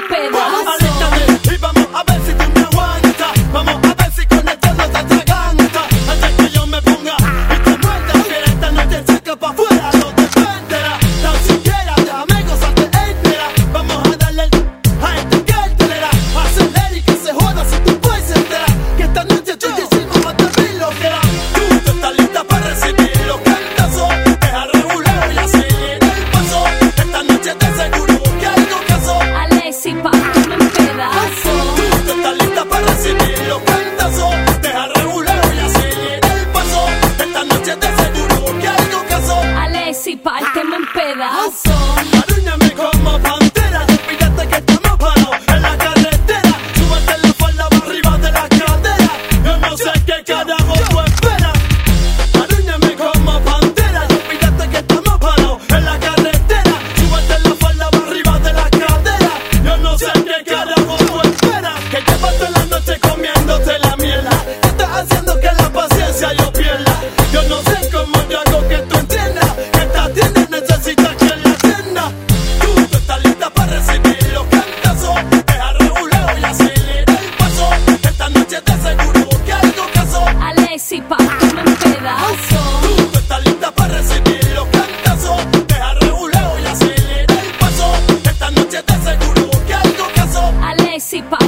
pedazos. Aléjate y vamos a ver si tú me aguantas. Vamos a ver si con esto no te atraganta. Antes que yo me ponga y te muerda, que esta noche saca pa' afuera, no te enteras. Tan siquiera déjame gozarte entera. Vamos a darle a esta cartelera. Acelera y que se joda si tú puedes enterar. Que esta noche te hicimos más de mil lo que era. Tú estás lista para recibir los cantazos. Deja regular y acelera el paso. Esta noche te aseguro que algo casó. Alexis, párteme en pedazos. Tú estás lista para recibir los cantazos. Deja regular y acelera el paso. Esta noche te aseguro que algo casó. Alexis, párteme en pedazos. Arúñame como pantera. Fíjate que estamos parados en la carretera. Súbete la falda para arriba de la cadera. Yo no sé qué carajo tú esperas. Arúñame como pantera. Fíjate que estamos parados en la carretera. Súbete la falda para arriba de la cadera. Yo no sé qué carajo tú esperas. Que llevas toda la noche comiéndote la mierda. ¿Qué estás haciendo que la paciencia yo pierda? Yo no sé cómo yo hago que tú entiendas que esta tienda necesita que la atienda. Tú estás lista para recibir los cantazos. Deja regular y acelera el paso. Esta noche te aseguro que algo casó. Alexis, párteme en pedazos. Tú estás lista para recibir los cantazos. Deja regular y acelera el paso. Esta noche te aseguro que algo casó. Alexis,